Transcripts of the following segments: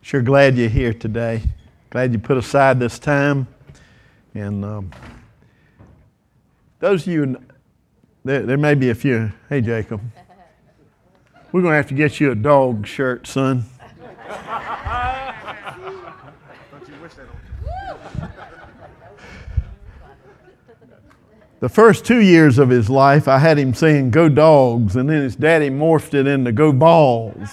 Sure glad you're here today. Glad you put aside this time. And those of you, there may be a few. Hey, Jacob. We're going to have to get you a dog shirt, son. The first 2 years of his life, I had him saying, "Go Dogs," and then his daddy morphed it into "Go Balls."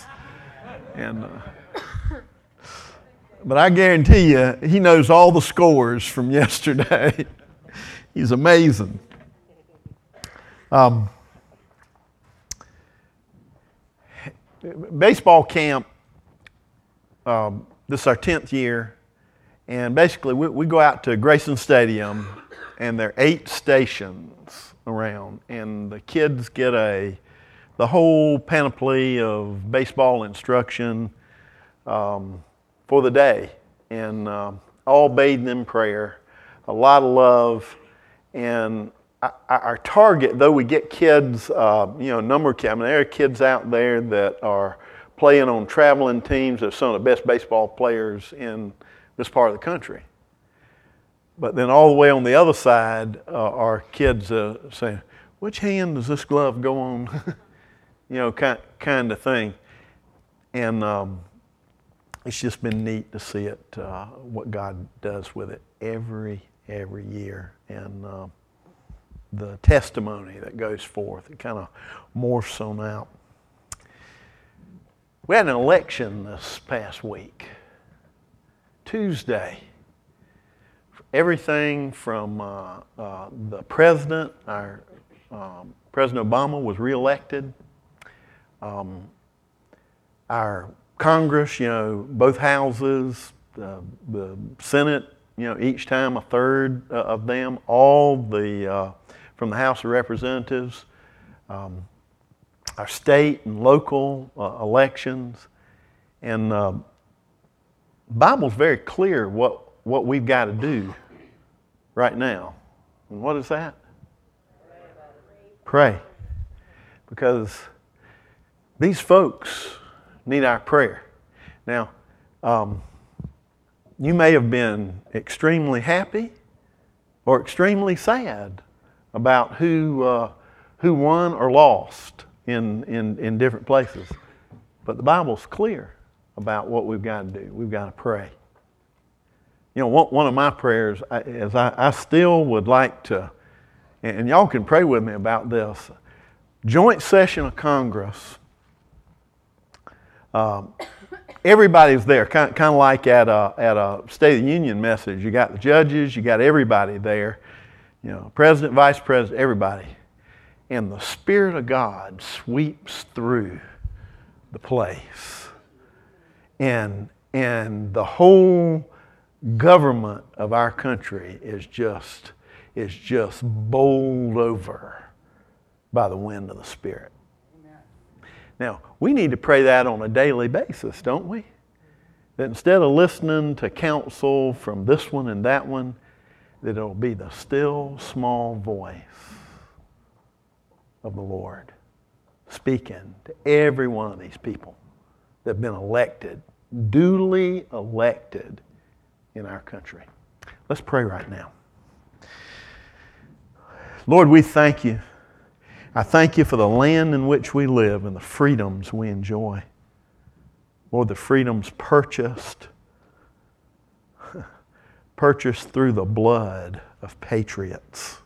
But I guarantee you, he knows all the scores from yesterday. He's amazing. Baseball camp, this is our 10th year, and basically we go out to Grayson Stadium, and there are 8 stations around, and the kids get the whole panoply of baseball instruction for the day, and all bathed in prayer, a lot of love, and our target, though we get kids, number of kids, there are kids out there that are playing on traveling teams of some of the best baseball players in this part of the country. But then all the way on the other side are kids saying, "Which hand does this glove go on?" kind of thing. And it's just been neat to see it, what God does with it every year. And the testimony that goes forth, it kind of morphs on out. We had an election this past week, Tuesday. Everything from the president, our President Obama was reelected. Our Congress, both houses, the Senate, each time a third of them, all from the House of Representatives, our state and local elections, and the Bible's very clear what we've got to do right now. And what is that? Pray. Because these folks need our prayer. Now, you may have been extremely happy or extremely sad about who won or lost in different places. But the Bible's clear about what we've got to do. We've got to pray. One of my prayers is I still would like to, and y'all can pray with me about this, joint session of Congress. Everybody's there, kind of like at a State of the Union message. You got the judges, you got everybody there, President, Vice President, everybody. And the Spirit of God sweeps through the place. And the whole government of our country is just bowled over by the wind of the Spirit. Amen. Now, we need to pray that on a daily basis, don't we? That instead of listening to counsel from this one and that one, that it'll be the still small voice of the Lord speaking to every one of these people that have been elected, duly elected in our country. Let's pray right now. Lord, we thank you. I thank you for the land in which we live and the freedoms we enjoy. Lord, the freedoms purchased through the blood of patriots.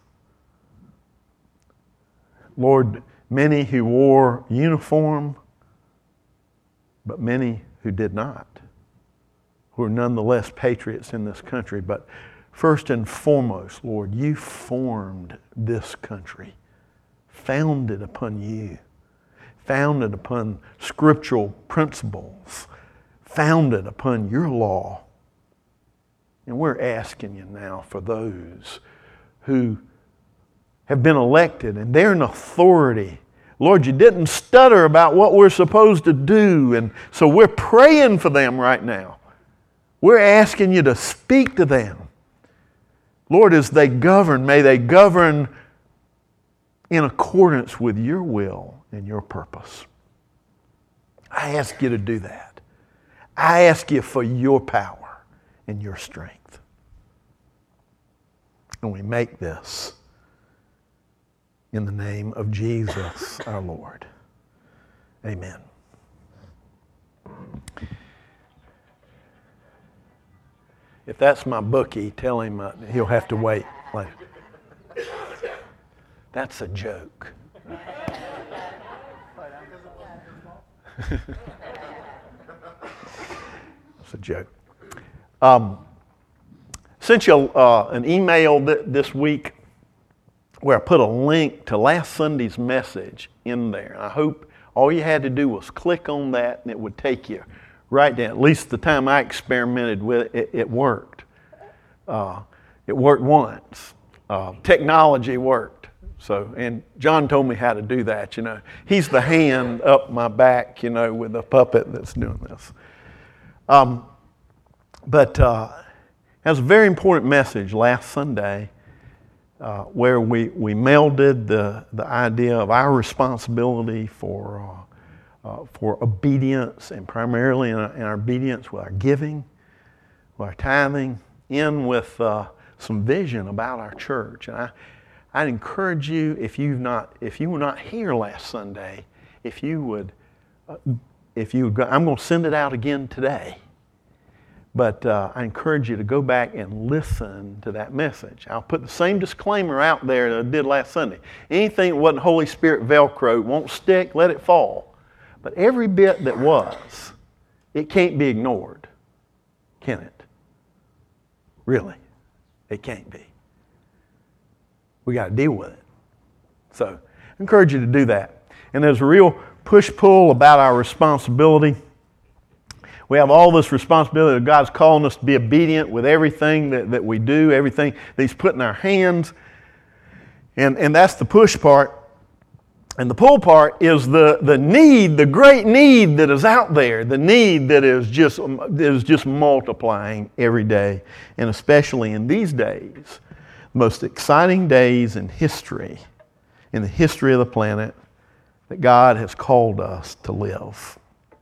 Lord, many who wore uniform, but many who did not, who are nonetheless patriots in this country. But first and foremost, Lord, you formed this country, founded upon you, founded upon scriptural principles, founded upon your law. And we're asking you now for those who have been elected and they're in authority. Lord, you didn't stutter about what we're supposed to do, and so we're praying for them right now. We're asking you to speak to them. Lord, as they govern, may they govern in accordance with your will and your purpose. I ask you to do that. I ask you for your power and your strength. And we make this in the name of Jesus our Lord. Amen. If that's my bookie, tell him he'll have to wait later. That's a joke. It's a joke. Sent you an email this week where I put a link to last Sunday's message in there. I hope all you had to do was click on that and it would take you right down. At least the time I experimented with it, it worked. It worked once. Technology worked. So, and John told me how to do that, you know. He's the hand up my back, you know, with the puppet that's doing this. But it was a very important message last Sunday where we melded the idea of our responsibility for obedience, and primarily in our obedience with our giving, with our tithing, in with some vision about our church. And I'd encourage you, if you were not here last Sunday, if you would go, I'm going to send it out again today. But I encourage you to go back and listen to that message. I'll put the same disclaimer out there that I did last Sunday. Anything that wasn't Holy Spirit Velcro won't stick, let it fall. But every bit that was, it can't be ignored, can it? Really, it can't be. We got to deal with it. So I encourage you to do that. And there's a real push-pull about our responsibility. We have all this responsibility that God's calling us to be obedient with everything that we do, everything that He's put in our hands. And that's the push part. And the pull part is the need, the great need that is out there, the need that is just multiplying every day, and especially in these days, the most exciting days in history, in the history of the planet, that God has called us to live.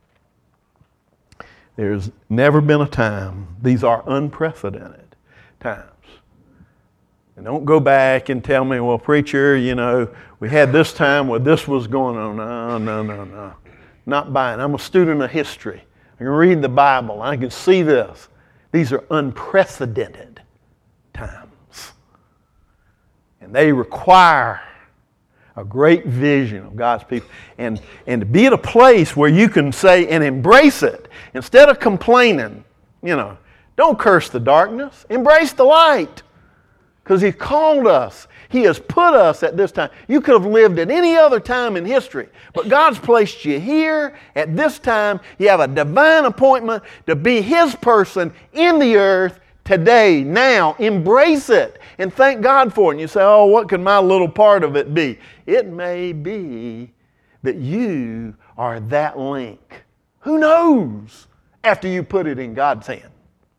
There's never been a time, these are unprecedented times. And don't go back and tell me, well, preacher, you know, we had this time where this was going on. No. Not buying. I'm a student of history. I can read the Bible. I can see this. These are unprecedented times. And they require a great vision of God's people. And to be at a place where you can say and embrace it. Instead of complaining, you know, don't curse the darkness. Embrace the light. Because He called us. He has put us at this time. You could have lived at any other time in history, but God's placed you here at this time. You have a divine appointment to be His person in the earth today, now. Embrace it and thank God for it. And you say, oh, what could my little part of it be? It may be that you are that link. Who knows after you put it in God's hand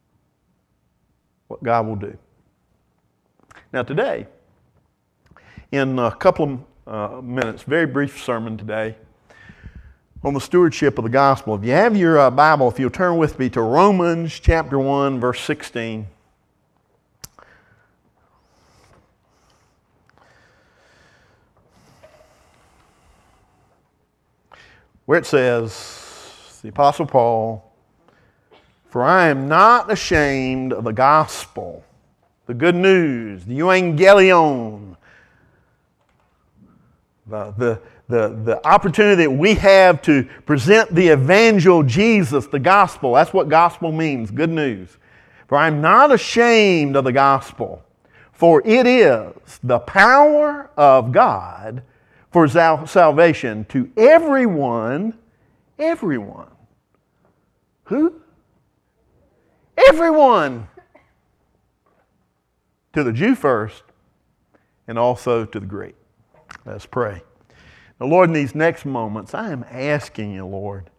what God will do. Now today, in a couple of minutes, very brief sermon today on the stewardship of the gospel. If you have your Bible, if you'll turn with me to Romans chapter 1, verse 16. Where it says, the Apostle Paul, "For I am not ashamed of the gospel," the good news, the euangelion, the opportunity that we have to present the evangel Jesus, the gospel. That's what gospel means, good news. "For I am not ashamed of the gospel, for it is the power of God for salvation to everyone." Who? Everyone. To the Jew first, and also to the Greek. Let's pray. Now, Lord, in these next moments, I am asking you, Lord,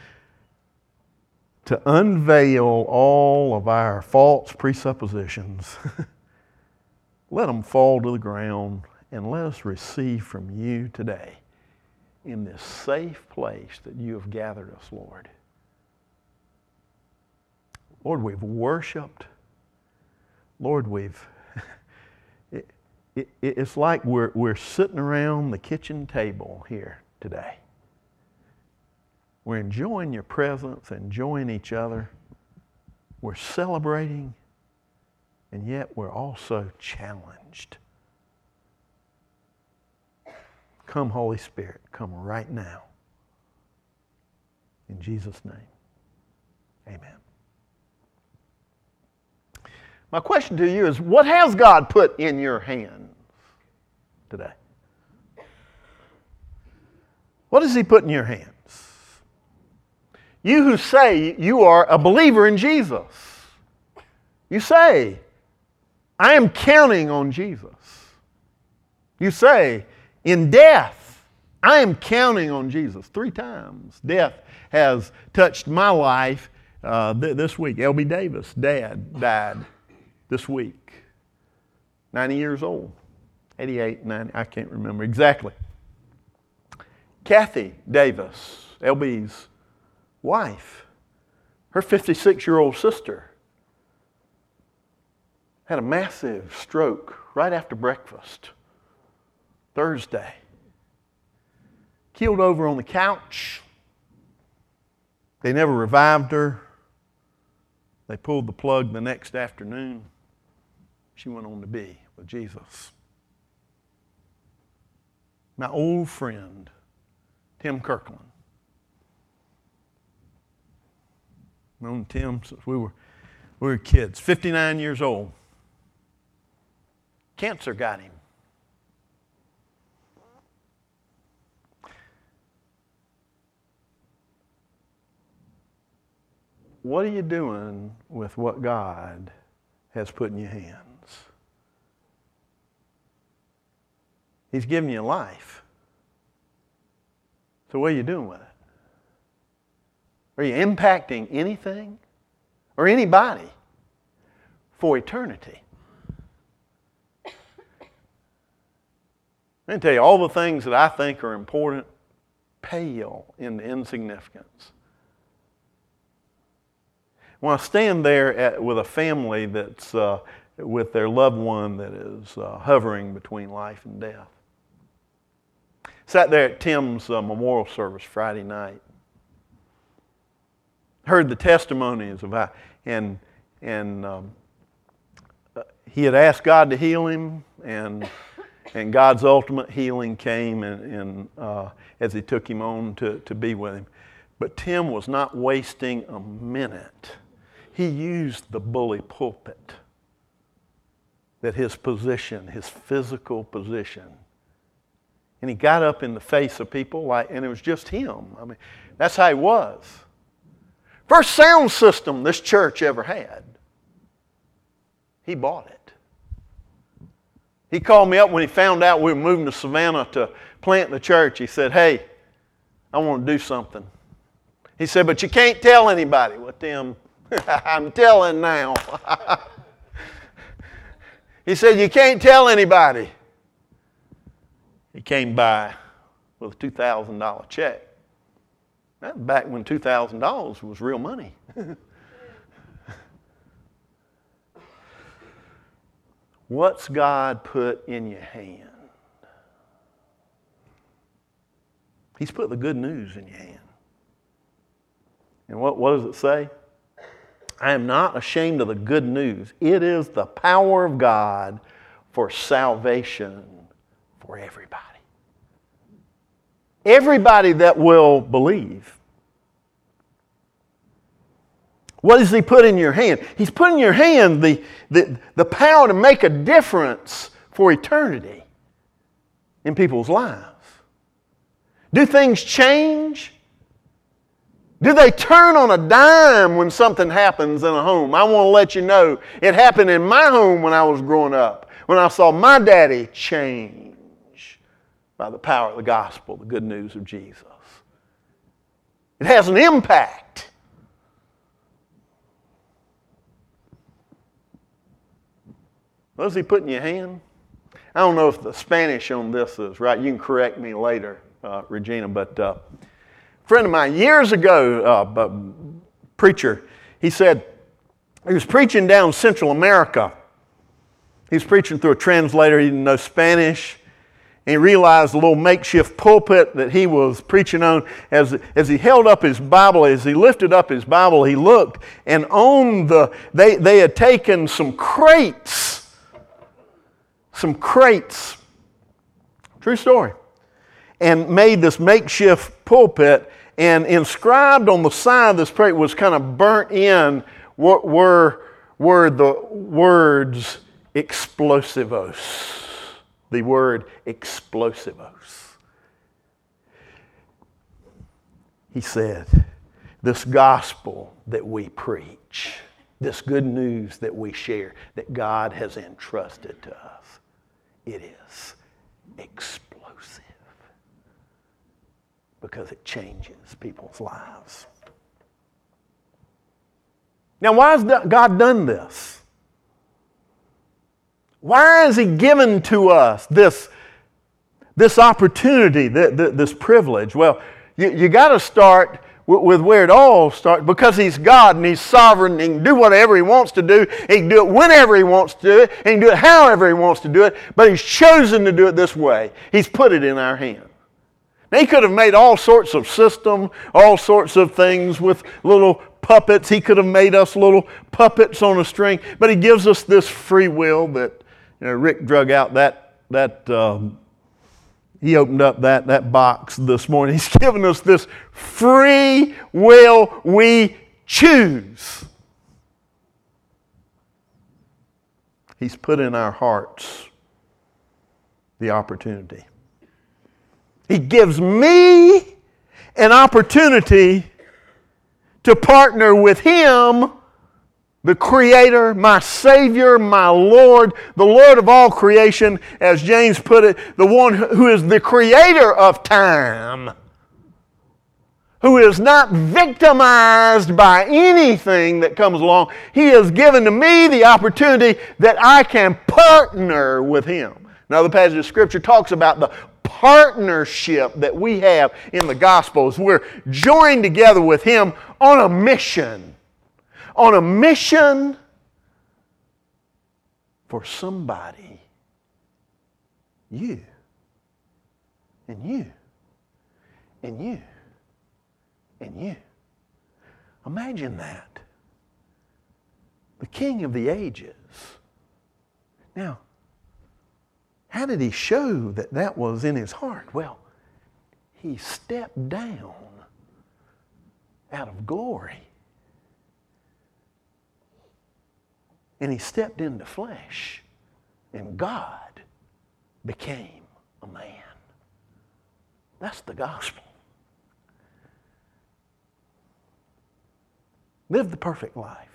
to unveil all of our false presuppositions. Let them fall to the ground, and let us receive from you today in this safe place that you have gathered us, Lord. Lord, we've worshiped. Lord, it's like we're sitting around the kitchen table here today. We're enjoying your presence, enjoying each other. We're celebrating, and yet we're also challenged. Come, Holy Spirit, come right now. In Jesus' name, amen. My question to you is, what has God put in your hands today? What has He put in your hands? You who say you are a believer in Jesus. You say, I am counting on Jesus. You say, in death, I am counting on Jesus. 3 times death has touched my life this week. L.B. Davis, Dad, died this week. 90 years old. 88, 90, I can't remember exactly. Kathy Davis, L.B.'s wife, her 56-year-old sister, had a massive stroke right after breakfast, Thursday. Keeled over on the couch. They never revived her. They pulled the plug the next afternoon. She went on to be with Jesus. My old friend, Tim Kirkland. I've known Tim since we were kids. 59 years old. Cancer got him. What are you doing with what God has put in your hands? He's given you life. So what are you doing with it? Are you impacting anything or anybody for eternity? Let me tell you, all the things that I think are important pale in insignificance. When I stand there with a family that's with their loved one that is hovering between life and death. Sat there at Tim's memorial service Friday night. Heard the testimonies of how, and he had asked God to heal him, and God's ultimate healing came and as He took him on to be with him. But Tim was not wasting a minute. He used the bully pulpit, that his position, his physical position, and he got up in the face of people and it was just him. I mean, that's how he was. First sound system this church ever had. He bought it. He called me up when he found out we were moving to Savannah to plant the church. He said, hey, I want to do something. He said, but you can't tell anybody. Well, Tim, I'm telling now. He said, you can't tell anybody. He came by with a $2,000 check. That was back when $2,000 was real money. What's God put in your hand? He's put the good news in your hand. And what does it say? I am not ashamed of the good news. It is the power of God for salvation for everybody. Everybody that will believe. What does He put in your hand? He's put in your hand the power to make a difference for eternity in people's lives. Do things change? Do they turn on a dime when something happens in a home? I want to let you know it happened in my home when I was growing up, when I saw my daddy change by the power of the gospel, the good news of Jesus. It has an impact. What does He put in your hand? I don't know if the Spanish on this is right. You can correct me later, Regina, but a friend of mine years ago, preacher, he said, He was preaching down Central America. He was preaching through a translator. He didn't know Spanish. And he realized the little makeshift pulpit that he was preaching on, as he held up his Bible, as he lifted up his Bible, he looked, and on they had taken some crates, true story, and made this makeshift pulpit, and inscribed on the side of this crate was kind of burnt in what were the words explosivos. The word explosivos. He said, this gospel that we preach, this good news that we share, that God has entrusted to us, it is explosive because it changes people's lives. Now, why has God done this? Why has He given to us this opportunity, this privilege? Well, you got to start with where it all starts, because He's God and He's sovereign. He can do whatever He wants to do. He can do it whenever He wants to do it. He can do it however He wants to do it. But He's chosen to do it this way. He's put it in our hand. Now, He could have made all sorts of systems, all sorts of things with little puppets. He could have made us little puppets on a string. But He gives us this free will that, Rick drug out he opened up that box this morning. He's given us this free will. We choose. He's put in our hearts the opportunity. He gives me an opportunity to partner with Him, the Creator, my Savior, my Lord, the Lord of all creation, as James put it, the one who is the Creator of time, who is not victimized by anything that comes along. He has given to me the opportunity that I can partner with Him. Now, the passage of Scripture talks about the partnership that we have in the Gospels. We're joined together with Him on a mission. On a mission for somebody. You. And you. And you. And you. Imagine that. The King of the ages. Now, how did He show that that was in His heart? Well, He stepped down out of glory. And He stepped into flesh. And God became a man. That's the gospel. Lived the perfect life.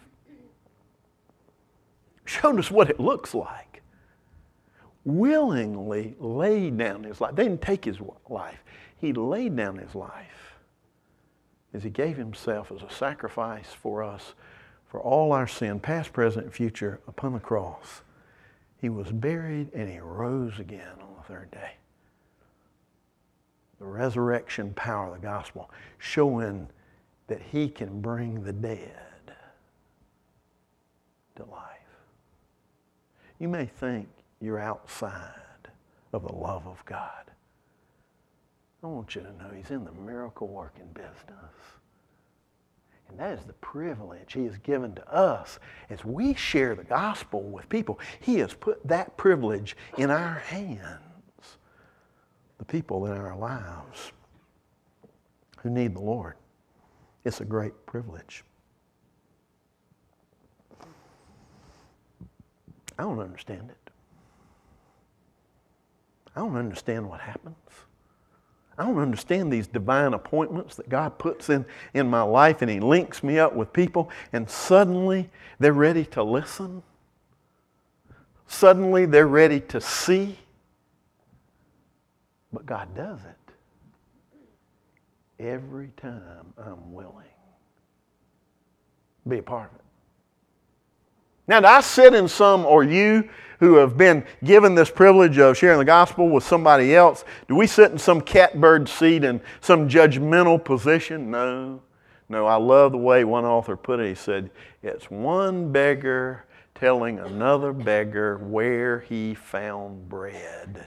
Showed us what it looks like. Willingly laid down His life. They didn't take His life. He laid down His life as He gave Himself as a sacrifice for us, for all our sin, past, present, and future, upon the cross. He was buried and He rose again on the third day. The resurrection power of the gospel, showing that He can bring the dead to life. You may think you're outside of the love of God. I want you to know He's in the miracle working business. And that is the privilege He has given to us as we share the gospel with people. He has put that privilege in our hands. The people in our lives who need the Lord. It's a great privilege. I don't understand it. I don't understand what happens. I don't understand these divine appointments that God puts in my life, and He links me up with people, and suddenly they're ready to listen. Suddenly they're ready to see. But God does it every time I'm willing to be a part of it. Now, do I sit in some, or you who have been given this privilege of sharing the gospel with somebody else, do we sit in some catbird seat in some judgmental position? No. No, I love the way one author put it. He said, it's one beggar telling another beggar where he found bread.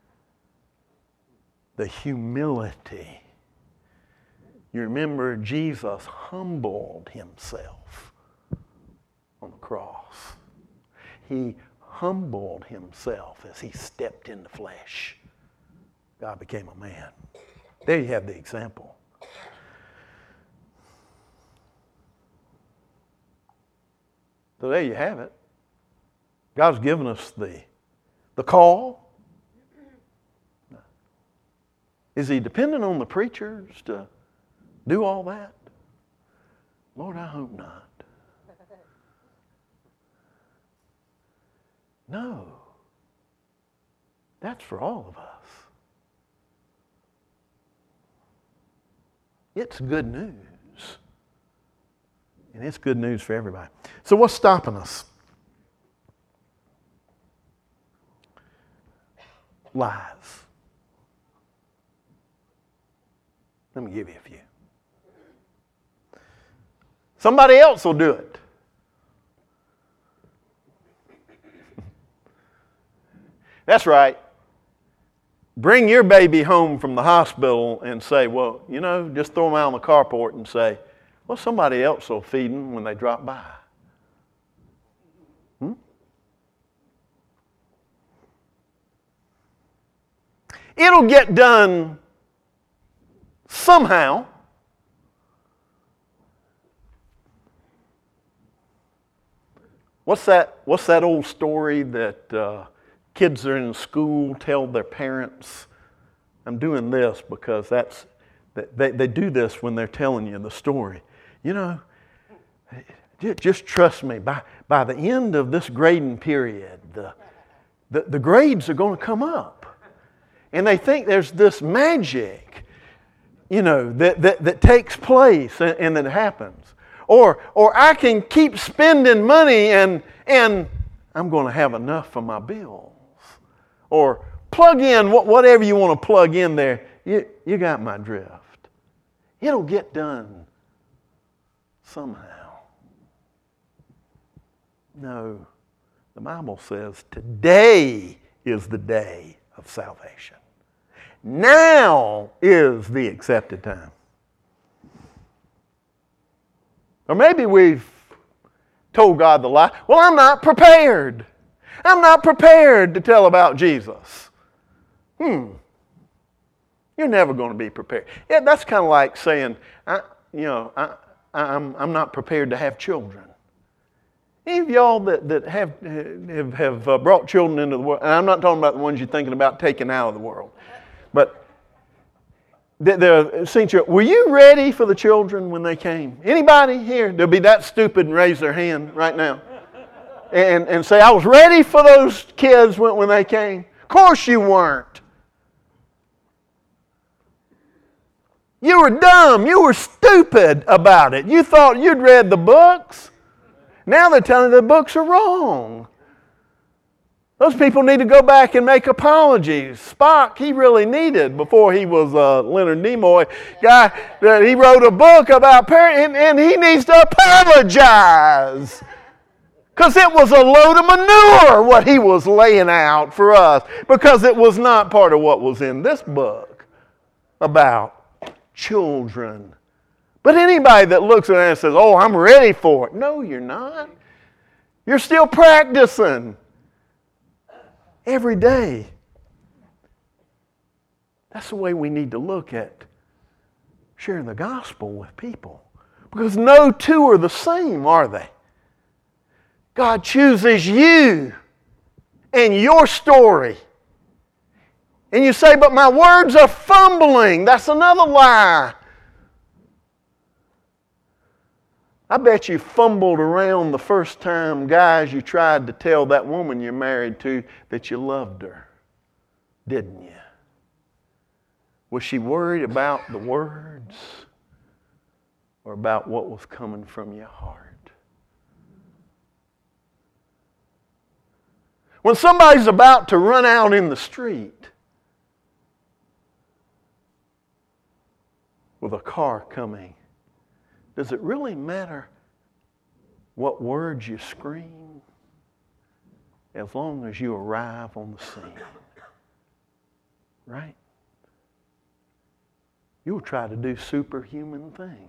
The humility. You remember Jesus humbled himself on the cross. He humbled himself as he stepped in the flesh. God became a man. There you have the example. So there you have it. God's given us the call. Is he dependent on the preachers to do all that? Lord, I hope not. No. That's for all of us. It's good news. And it's good news for everybody. So what's stopping us? Lies. Let me give you a few. Somebody else will do it. That's right. Bring your baby home from the hospital and say, well, just throw them out on the carport and say, well, somebody else will feed them when they drop by. It'll get done somehow. What's that old story that kids are in school tell their parents? I'm doing this because they do this when they're telling you the story. Just trust me. By the end of this grading period, the grades are going to come up. And they think there's this magic, that takes place and that happens. Or I can keep spending money and I'm going to have enough for my bills. Or plug in whatever you want to plug in there. You got my drift. It'll get done somehow. No, the Bible says today is the day of salvation. Now is the accepted time. Or maybe we've told God the lie. Well, I'm not prepared. I'm not prepared to tell about Jesus. You're never going to be prepared. Yeah, that's kind of like saying, I'm not prepared to have children. Any of y'all that have brought children into the world, and I'm not talking about the ones you're thinking about taking out of the world, but were you ready for the children when they came? Anybody here? They'll be that stupid and raise their hand right now and say, I was ready for those kids when they came. Of course you weren't. You were dumb. You were stupid about it. You thought you'd read the books. Now they're telling you the books are wrong. Those people need to go back and make apologies. Spock, he really needed, before he was Leonard Nimoy guy, that he wrote a book about parenting, and he needs to apologize. Because it was a load of manure what he was laying out for us, because it was not part of what was in this book about children. But anybody that looks at it and says, oh, I'm ready for it. No, you're not. You're still practicing. Every day. That's the way we need to look at sharing the gospel with people. Because no two are the same, are they? God chooses you and your story. And you say, but my words are fumbling. That's another lie. I bet you fumbled around the first time, guys, you tried to tell that woman you're married to that you loved her, didn't you? Was she worried about the words or about what was coming from your heart? When somebody's about to run out in the street with a car coming Does it really matter what words you scream as long as you arrive on the scene? Right? You'll try to do superhuman things.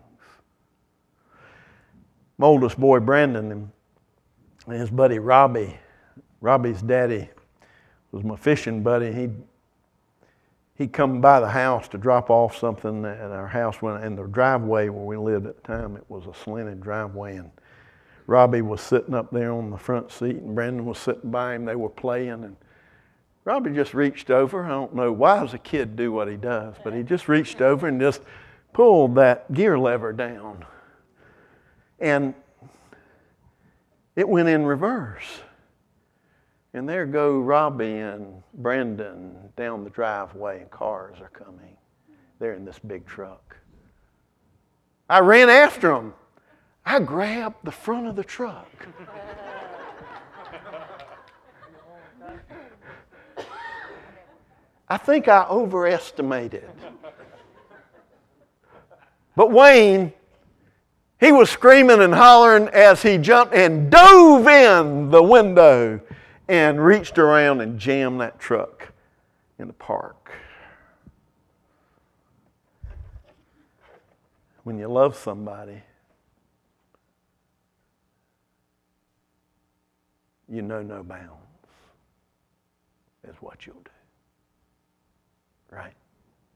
My oldest boy, Brandon, and his buddy, Robbie's daddy was my fishing buddy. He'd come by the house to drop off something at our house. In the driveway where we lived at the time, it was a slanted driveway. And Robbie was sitting up there on the front seat, and Brandon was sitting by him. They were playing, and Robbie just reached over. I don't know why does a kid do what he does, but he just reached over and just pulled that gear lever down. And it went in reverse. And there go Robbie and Brandon down the driveway, and cars are coming. They're in this big truck. I ran after them. I grabbed the front of the truck. I think I overestimated. But Wayne, he was screaming and hollering as he jumped and dove in the window and reached around and jammed that truck in the park. When you love somebody, you know no bounds is what you'll do. Right?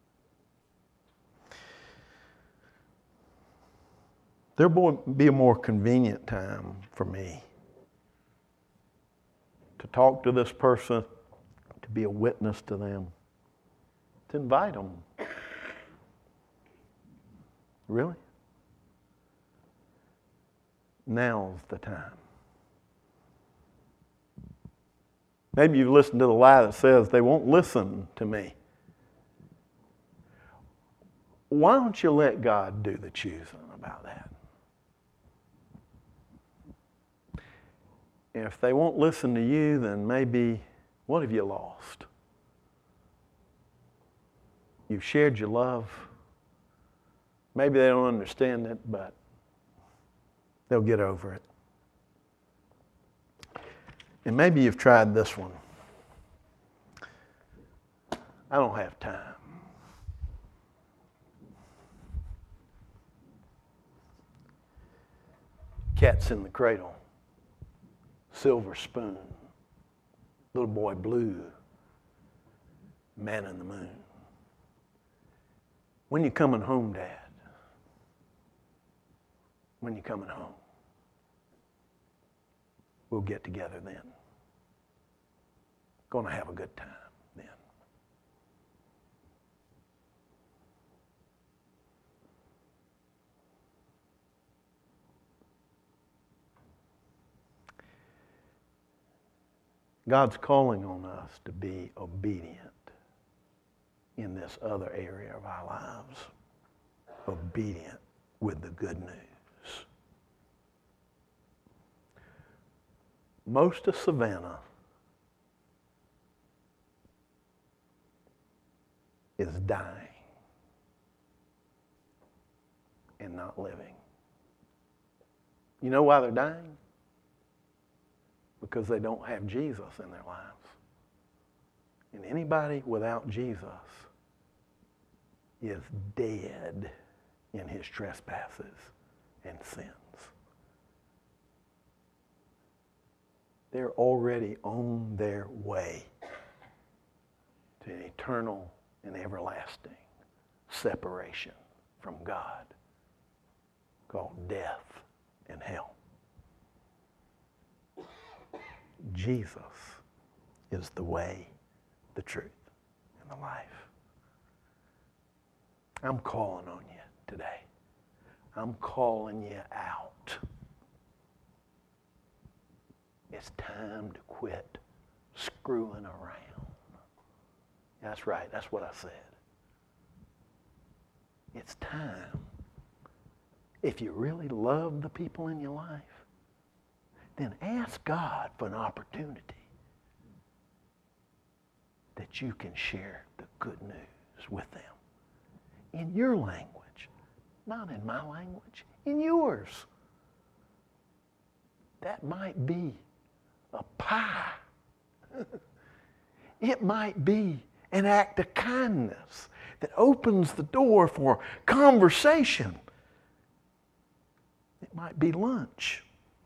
There'll be a more convenient time for me to talk to this person, to be a witness to them, to invite them. Really? Now's the time. Maybe you've listened to the lie that says they won't listen to me. Why don't you let God do the choosing about that? And if they won't listen to you, then maybe, what have you lost? You've shared your love. Maybe they don't understand it, but they'll get over it. And maybe you've tried this one. I don't have time. Cat's in the cradle. Silver spoon. Little boy blue. Man in the moon. When you coming home, Dad? When you coming home? We'll get together then. Gonna have a good time then. God's calling on us to be obedient in this other area of our lives. Obedient with the good news. Most of Savannah is dying and not living. You know why they're dying? Because they don't have Jesus in their lives. And anybody without Jesus is dead in his trespasses and sins. They're already on their way to an eternal and everlasting separation from God called death and hell. Jesus is the way, the truth, and the life. I'm calling on you today. I'm calling you out. It's time to quit screwing around. That's right, that's what I said. It's time. If you really love the people in your life, then ask God for an opportunity that you can share the good news with them in your language, not in my language, in yours. That might be a pie. It might be an act of kindness that opens the door for conversation. It might be lunch.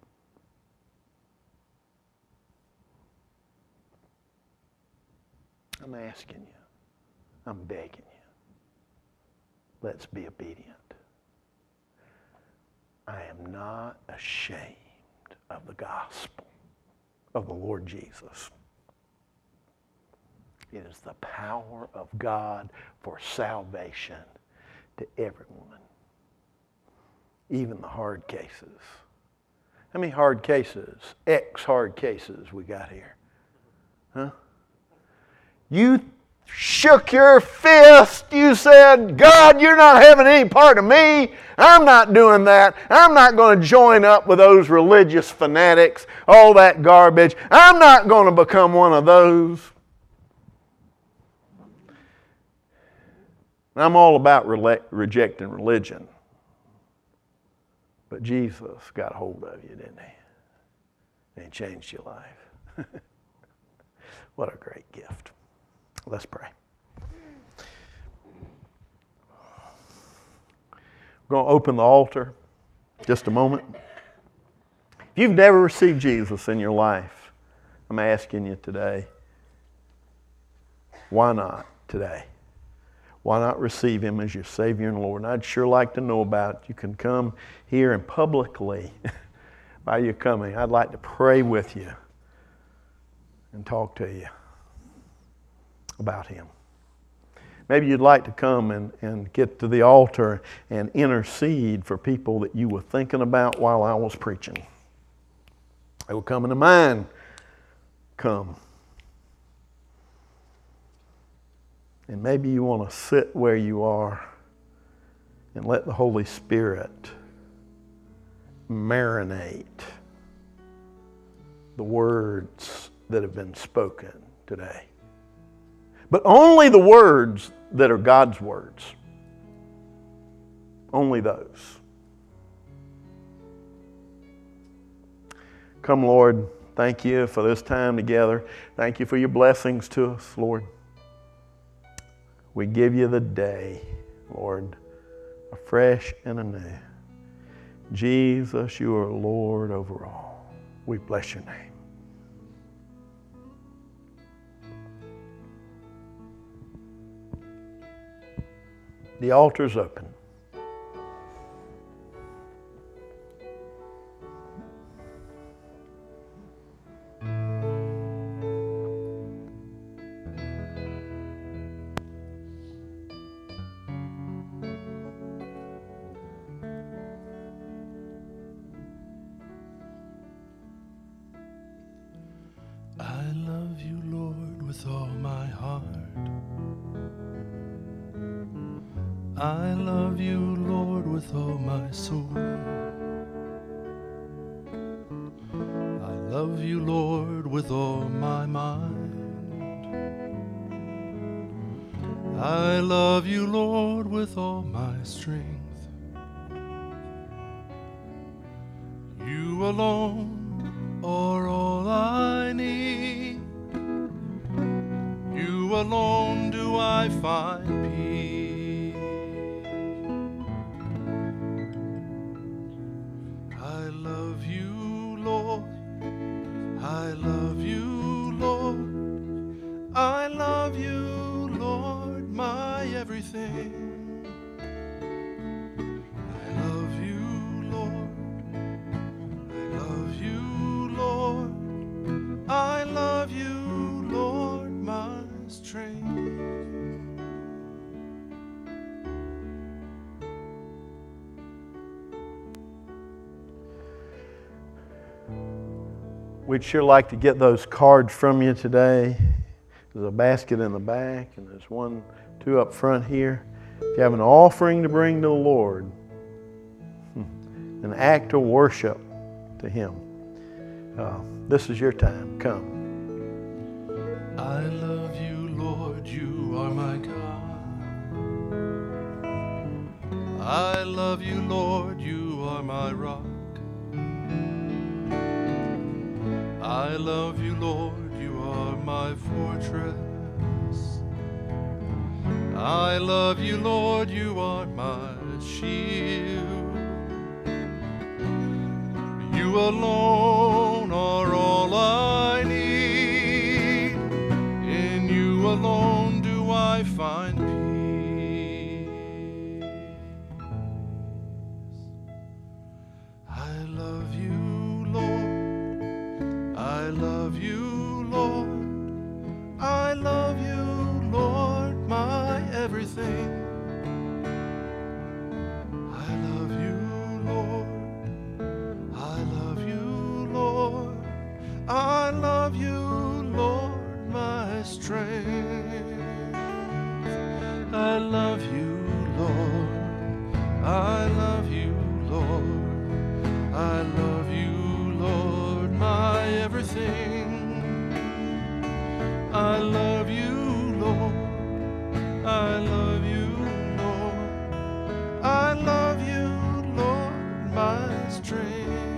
I'm asking you. I'm begging you. Let's be obedient. I am not ashamed of the gospel of the Lord Jesus. It is the power of God for salvation to everyone, even the hard cases. How many hard cases, hard cases we got here? Huh? You shook your fist. You said, God, you're not having any part of me. I'm not doing that. I'm not going to join up with those religious fanatics, all that garbage. I'm not going to become one of those. I'm all about rejecting religion. But Jesus got a hold of you, didn't he? And he changed your life. What a great gift. Let's pray. We're going to open the altar just a moment. If you've never received Jesus in your life, I'm asking you today, why not today? Why not receive him as your Savior and Lord? And I'd sure like to know about it. You can come here and publicly, by your coming, I'd like to pray with you and talk to you about him. Maybe you'd like to come and get to the altar and intercede for people that you were thinking about while I was preaching. They were coming to mind. Come. And maybe you want to sit where you are and let the Holy Spirit marinate the words that have been spoken today. But only the words that are God's words. Only those. Come, Lord, thank you for this time together. Thank you for your blessings to us, Lord. We give you the day, Lord, afresh and anew. Jesus, you are Lord over all. We bless your name. The altar's open. I love you, Lord, with all my heart. I love you, Lord, with all my soul. I love you, Lord, with all my mind. I love you, Lord, with all my strength. You alone are all I need. You alone do I find peace. I love you, Lord. I love you, Lord. I love you, Lord, my everything. I love you, Lord. I love you, Lord. I love you, Lord, my strength. We'd sure like to get those cards from you today. There's a basket in the back, and there's two up front here. If you have an offering to bring to the Lord, an act of worship to him, this is your time. Come. I love you, Lord, you are my God. I love you, Lord, you are are my rock. I love you, Lord, you are my fortress. I love you, Lord, you are my shield. You alone are all I need. In you alone do I find peace. I love you, Lord. I love you, Lord. I love you, Lord, my everything. I love you, Lord. I love you, Lord. I love you, Lord, my strength. I love you, Lord. I love you, Lord. I love you, Lord, my everything. I love you, Lord. I love you, Lord. I love you, Lord, my strength.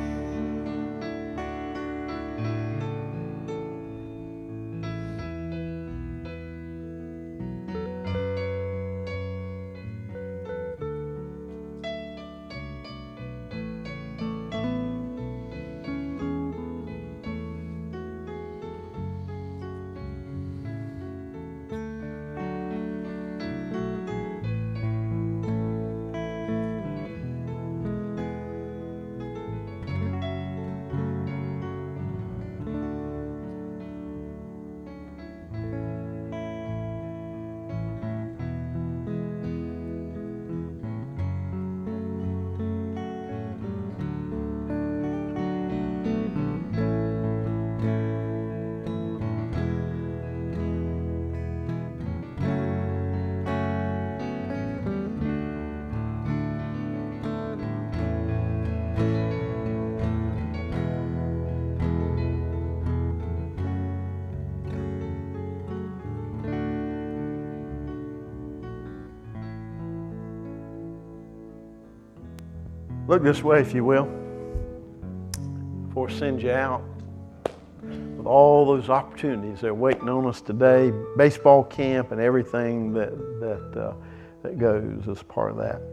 Look this way, if you will, before I send you out with all those opportunities that are waiting on us today, baseball camp and everything that goes as part of that.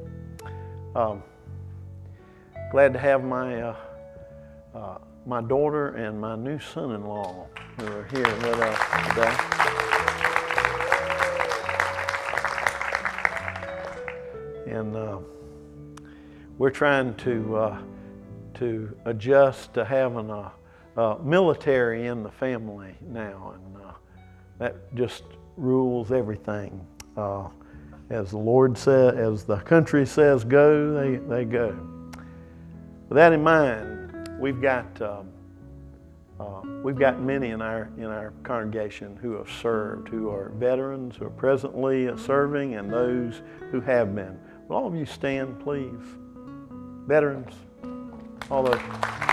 Glad to have my my daughter and my new son-in-law who are here with us today. And we're trying to adjust to having a military in the family now, and that just rules everything. As the Lord said, as the country says go, they go. With that in mind, we've got many in our congregation who have served, who are veterans, who are presently serving, and those who have been. Will all of you stand, please? Veterans, all those.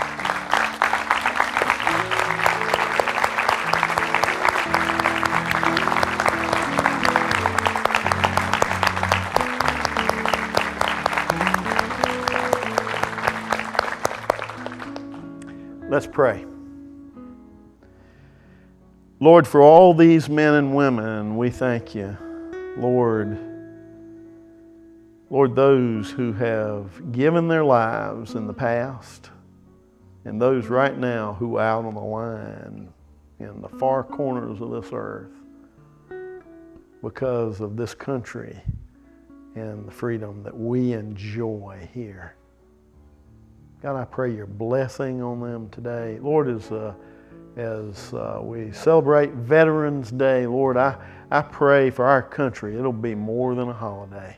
Let's pray. Lord, for all these men and women, we thank you. Lord, those who have given their lives in the past, and those right now who are out on the line in the far corners of this earth because of this country and the freedom that we enjoy here. God, I pray your blessing on them today. Lord, as we celebrate Veterans Day, Lord, I pray for our country it'll be more than a holiday.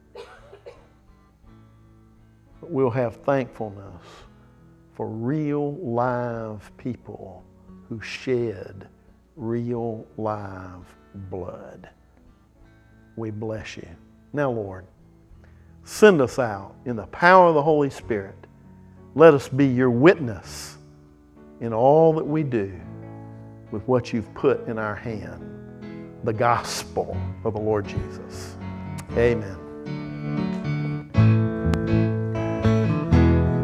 But we'll have thankfulness for real live people who shed real live blood. We bless you. Now, Lord, send us out in the power of the Holy Spirit. Let us be your witness in all that we do with what you've put in our hand, the gospel of the Lord Jesus. Amen.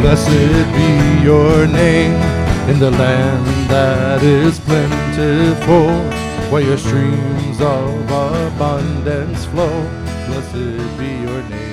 Blessed be your name in the land that is plentiful, where your streams of abundance flow. Blessed be your name.